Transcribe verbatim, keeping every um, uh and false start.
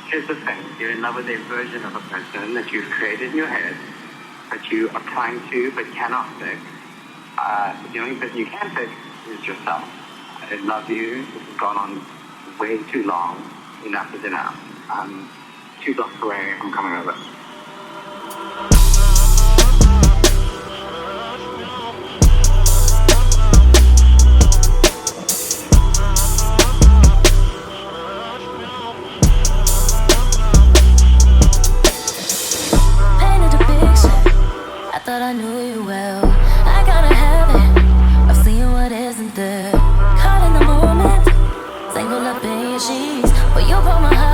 Here's the thing. You're in love with a version of a person that you've created in your head, that you are trying to but cannot fix. Uh, the only person you can fix is yourself. I love you. This has gone on way too long. Enough is enough. I'm two blocks away. I'm coming over. Thought I knew you well. I gotta have it of seeing what isn't there. Caught in the moment, tangled up in your sheets, but you broke my heart.